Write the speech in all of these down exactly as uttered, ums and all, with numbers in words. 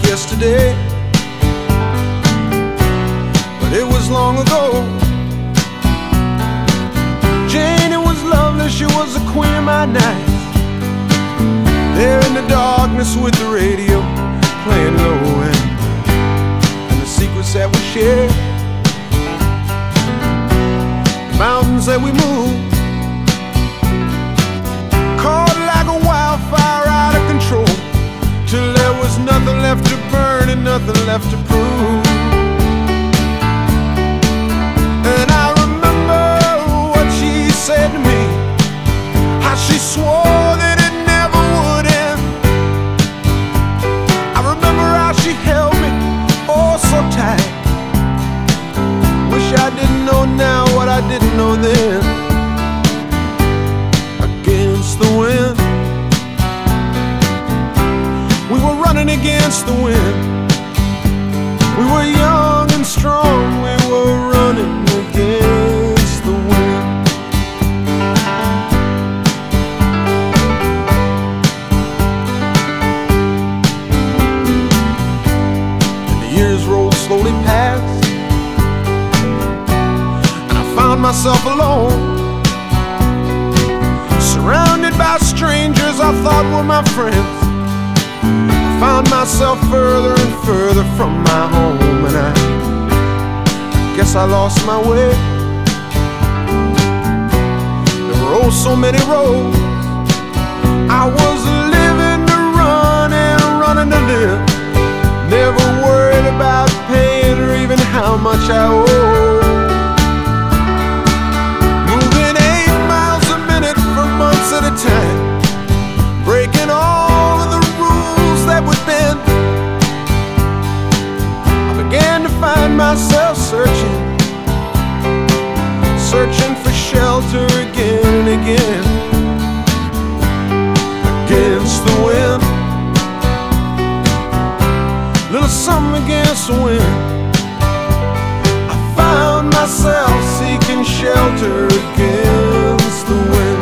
yesterday, but it was long ago. Jane, it was lovely, she was the queen of my night. There in the darkness with the radio playing low end, and the secrets that we shared, the mountains that we moved, caught like a wildfire out of control, till there was nothing left to burn and nothing left to prove. And I remember what she said to me, how she swore that it never would end. I remember how she held me oh so tight. Wish I didn't know now what I didn't know then. Against the wind, we were running against the wind. We were young and strong, we were running against the wind. And the years rolled slowly past, and I found myself alone, surrounded by strangers I thought were my friends. I found myself further and further from my home, and I guess I lost my way. There were oh so many roads. I was living to run and running to live, never worried about paying or even how much I owed. Moving eight miles a minute for months at a time, breaking all of the rules that would bend. I began to find myself searching, searching for shelter again and again. Against the wind, little something against the wind. I found myself seeking shelter against the wind.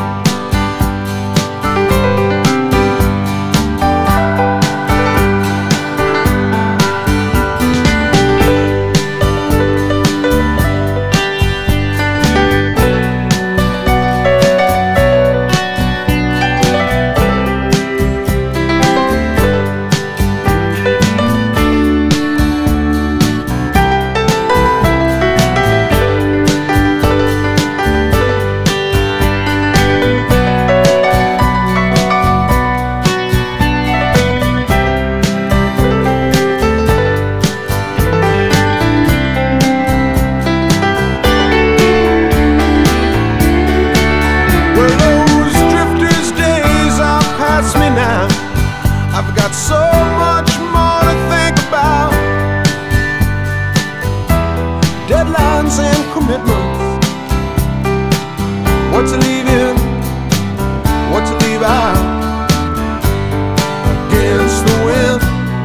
I've got so much more to think about, deadlines and commitments, what to leave in, what to leave out. Against the wind,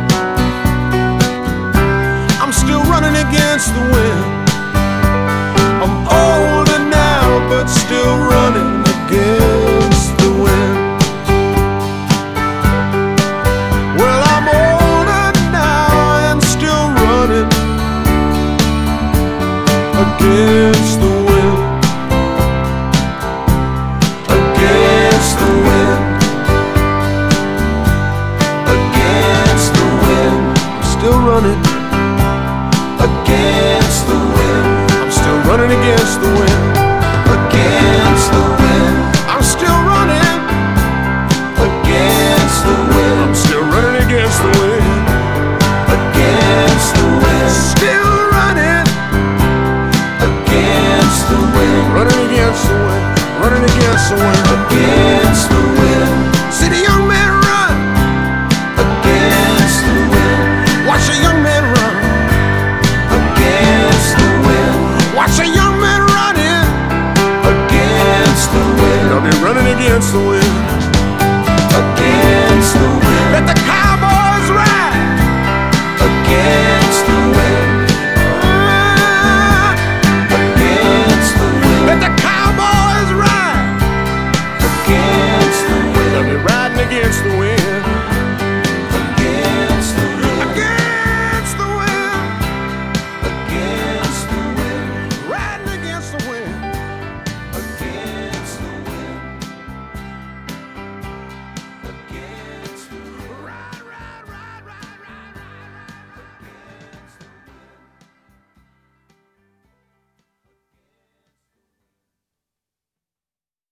I'm still running against the wind. I'm older now, but still running against the wind. Against the wind, against the wind, against the wind. I'm still running against the wind. I'm still running against the wind. Against the wind. I'm still running against the wind. I'm still running against the wind. Against the wind. Still running against the wind, running against the wind, running against the wind.